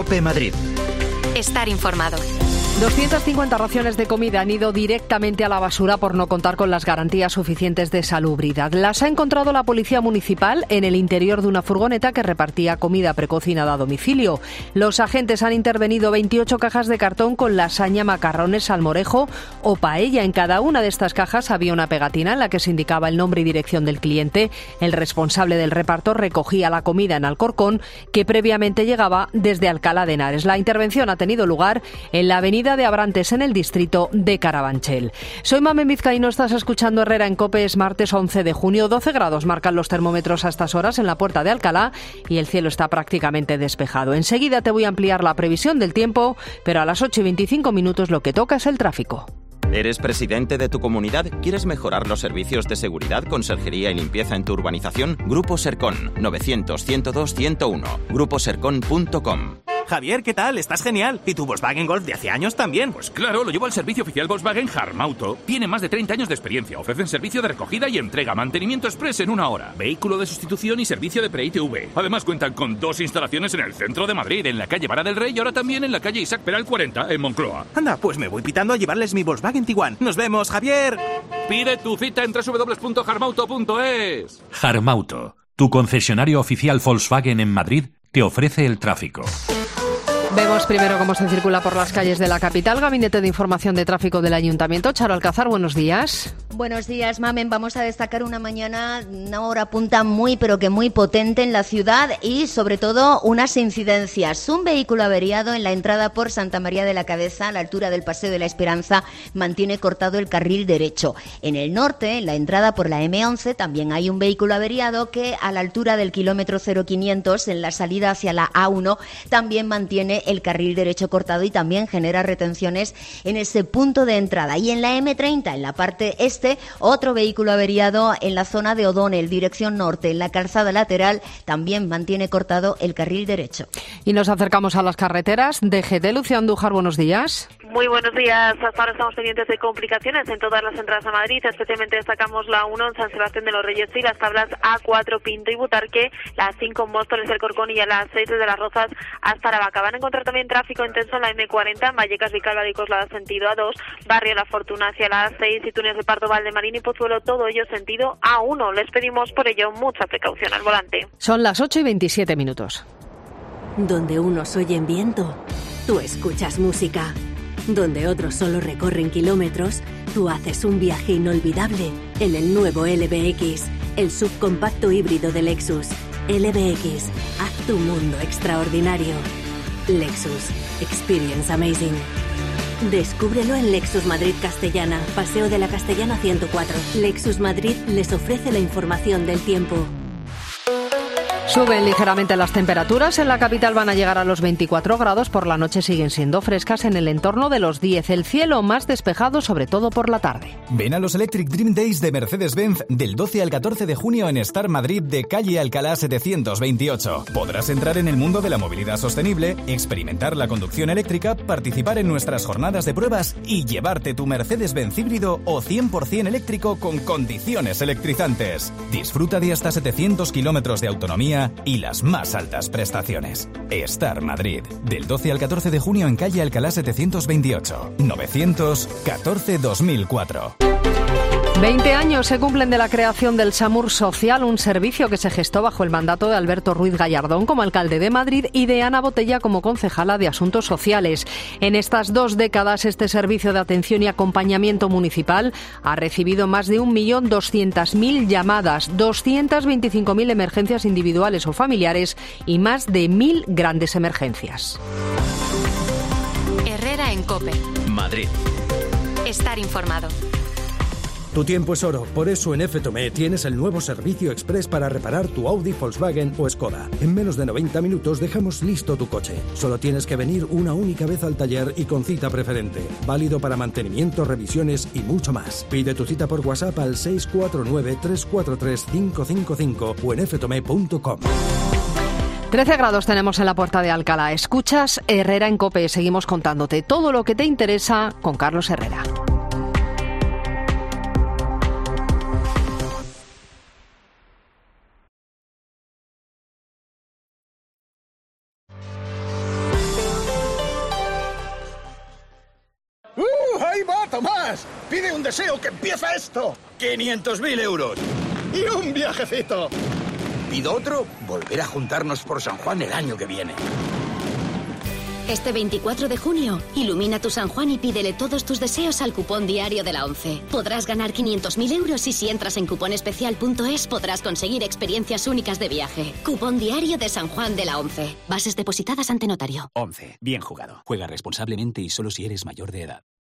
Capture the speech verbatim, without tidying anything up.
COPE Madrid. Estar informado. doscientas cincuenta raciones de comida han ido directamente a la basura por no contar con las garantías suficientes de salubridad. Las ha encontrado la Policía Municipal en el interior de una furgoneta que repartía comida precocinada a domicilio. Los agentes han intervenido veintiocho cajas de cartón con lasaña, macarrones, salmorejo o paella. En cada una de estas cajas había una pegatina en la que se indicaba el nombre y dirección del cliente. El responsable del reparto recogía la comida en Alcorcón, que previamente llegaba desde Alcalá de Henares. La intervención ha tenido lugar en la avenida de Abrantes, en el distrito de Carabanchel. Soy Mamen Vizcaíno, estás escuchando Herrera en COPE. Es martes once de junio, doce grados marcan los termómetros a estas horas en la Puerta de Alcalá y el cielo está prácticamente despejado. Enseguida te voy a ampliar la previsión del tiempo, pero a las ocho y veinticinco minutos lo que toca es el tráfico. ¿Eres presidente de tu comunidad? ¿Quieres mejorar los servicios de seguridad, conserjería y limpieza en tu urbanización? Grupo Sercon, novecientos, ciento dos, ciento uno. grupo sercon punto com. Javier, ¿qué tal? Estás genial. ¿Y tu Volkswagen Golf de hace años también? Pues claro, lo llevo al servicio oficial Volkswagen Harmauto. Tiene más de treinta años de experiencia. Ofrecen servicio de recogida y entrega, mantenimiento express en una hora, vehículo de sustitución y servicio de pre-I T V. Además cuentan con dos instalaciones en el centro de Madrid, en la calle Vara del Rey y ahora también en la calle Isaac Peral cuarenta, en Moncloa. Anda, pues me voy pitando a llevarles mi Volkswagen Tiguan. ¡Nos vemos, Javier! Pide tu cita en doble u doble u doble u punto harmauto punto es. Harmauto, tu concesionario oficial Volkswagen en Madrid, te ofrece el tráfico. Vemos primero cómo se circula por las calles de la capital. Gabinete de Información de Tráfico del Ayuntamiento. Charo Alcázar, buenos días. Buenos días, Mamen. Vamos a destacar una mañana, una hora punta muy, pero que muy potente en la ciudad y, sobre todo, unas incidencias. Un vehículo averiado en la entrada por Santa María de la Cabeza, a la altura del Paseo de la Esperanza, mantiene cortado el carril derecho. En el norte, en la entrada por la eme once, también hay un vehículo averiado que, a la altura del kilómetro cero quinientos, en la salida hacia la A uno, también mantiene el carril derecho cortado y también genera retenciones en ese punto de entrada. Y en la eme treinta, en la parte este, otro vehículo averiado en la zona de O'Donnell, dirección norte, en la calzada lateral, también mantiene cortado el carril derecho. Y nos acercamos a las carreteras. D G T, Lucía Andújar, buenos días. Muy buenos días. Hasta ahora estamos pendientes de complicaciones en todas las entradas a Madrid. Especialmente destacamos la uno en San Sebastián de los Reyes y las tablas A cuatro, Pinto y Butarque, la cinco en Móstoles, El Corcón y a las seis desde Las Rozas hasta Aravaca. Van a encontrar también tráfico intenso en la eme cuarenta, en Vallecas, Vicálvaro y Coslada sentido A dos, Barrio La Fortuna hacia la A seis y túneles de Pardo, Valdemarín y Pozuelo, todo ello sentido A uno. Les pedimos por ello mucha precaución al volante. Son las ocho y veintisiete minutos. Donde unos oyen viento, tú escuchas música. Donde otros solo recorren kilómetros, tú haces un viaje inolvidable en el nuevo L B X, el subcompacto híbrido de Lexus. L B X, haz tu mundo extraordinario. Lexus, experience amazing. Descúbrelo en Lexus Madrid Castellana, Paseo de la Castellana ciento cuatro. Lexus Madrid les ofrece la información del tiempo. Suben ligeramente las temperaturas. En la capital van a llegar a los veinticuatro grados. Por la noche siguen siendo frescas en el entorno de los diez. El cielo más despejado, sobre todo por la tarde. Ven a los Electric Dream Days de Mercedes-Benz del doce al catorce de junio en Star Madrid de calle Alcalá setecientos veintiocho. Podrás entrar en el mundo de la movilidad sostenible, experimentar la conducción eléctrica, participar en nuestras jornadas de pruebas y llevarte tu Mercedes-Benz híbrido o cien por ciento eléctrico con condiciones electrizantes. Disfruta de hasta setecientos kilómetros de autonomía y las más altas prestaciones. Star Madrid, del doce al catorce de junio en calle Alcalá setecientos veintiocho, novecientos catorce dos mil cuatro. veinte años se cumplen de la creación del SAMUR Social, un servicio que se gestó bajo el mandato de Alberto Ruiz Gallardón como alcalde de Madrid y de Ana Botella como concejala de Asuntos Sociales. En estas dos décadas, este servicio de atención y acompañamiento municipal ha recibido más de un millón doscientas mil llamadas, doscientas veinticinco mil emergencias individuales o familiares y más de mil grandes emergencias. Herrera en COPE. Madrid. Estar informado. Tu tiempo es oro, por eso en F Tomé tienes el nuevo servicio express para reparar tu Audi, Volkswagen o Skoda. En menos de noventa minutos dejamos listo tu coche. Solo tienes que venir una única vez al taller y con cita preferente. Válido para mantenimiento, revisiones y mucho más. Pide tu cita por WhatsApp al seis cuatro nueve, tres cuatro tres, cinco cinco cinco o en f tomé punto com. trece grados tenemos en la Puerta de Alcalá. Escuchas Herrera en COPE. Seguimos contándote todo lo que te interesa con Carlos Herrera. Tomás! ¡Pide un deseo que empieza esto! ¡quinientos mil euros! ¡Y un viajecito! ¿Pido otro? Volver a juntarnos por San Juan el año que viene. Este veinticuatro de junio, ilumina tu San Juan y pídele todos tus deseos al cupón diario de la ONCE. Podrás ganar quinientos mil euros y si entras en cuponespecial punto es podrás conseguir experiencias únicas de viaje. Cupón diario de San Juan de la ONCE. Bases depositadas ante notario. ONCE. Bien jugado. Juega responsablemente y solo si eres mayor de edad.